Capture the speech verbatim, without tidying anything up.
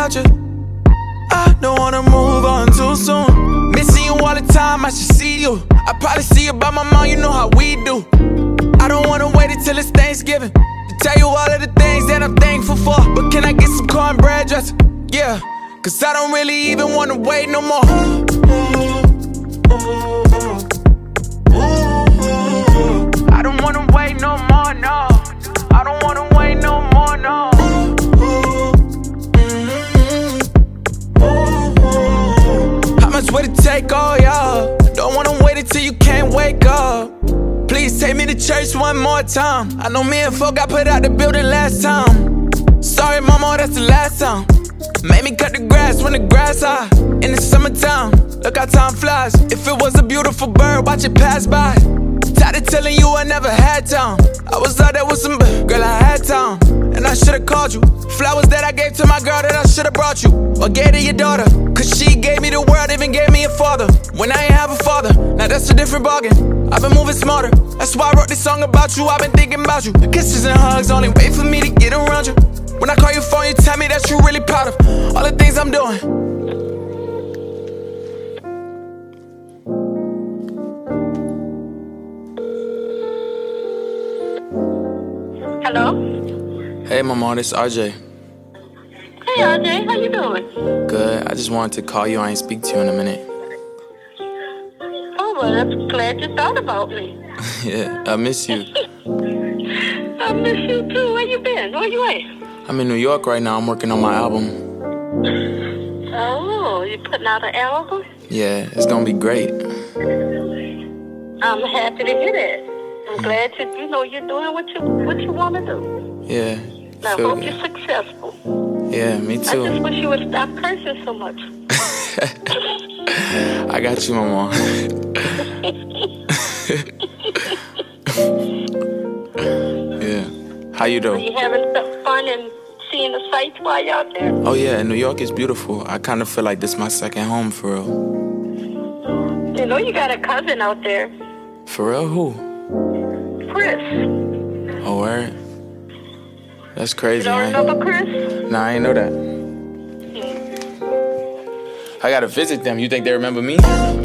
without you. I don't wanna move on too soon. Missing you all the time, I should see you. I probably see you by my mom, you know how we do. I don't wanna wait until it's Thanksgiving to tell you all of the things that I'm thankful for. But can I get some cornbread dressing? Yeah, cause I don't really even wanna wait no more. I don't wanna wait no more, no. I don't wanna wait no more, no. How much would it take, oh yeah? Don't wanna wait until you can't wake up. Please take me to church one more time. I know me and folk got put out the building last time. Sorry mama, that's the last time. Made me cut the grass when the grass high. In the summertime, look how time flies. If it was a beautiful bird, watch it pass by. Tired of telling you I never had time. I was out there with some, girl, I had time. And I should've called you. Flowers that I gave to my girl that I should've brought you. Or gave to your daughter, cause she gave me the world, even gave me a father. When I ain't have a father, now that's a different ballgame. I've been moving smarter, that's why I wrote this song about you. I've been thinking about you. Kisses and hugs, only wait for me to get around you. When I call your phone, you tell me that you're really proud of all the things I'm doing. Hello? Hey mama, this is R J. Hey R J, how you doing? Good, I just wanted to call you, I ain't speak to you in a minute. Oh, well, I'm glad you thought about me. Yeah, I miss you. I miss you too. Where you been? Where you at? I'm in New York right now, I'm working on my album. Oh, you putting out an album? Yeah, it's gonna be great. I'm happy to hear that. I'm glad you, you know, you're doing what you what you want to do. Yeah. And I hope you're successful. Yeah, me too. I just wish you would stop cursing so much. I got you, mama. Yeah. How you Are doing? you having some fun and seeing the sights while you're out there? Oh yeah, New York is beautiful. I kind of feel like this is my second home for real. You know you got a cousin out there. For real? Who? Chris. Oh, word? That's You crazy. don't I ain't- remember Chris? Nah, I ain't know that. Hmm. I gotta visit them. You think they remember me?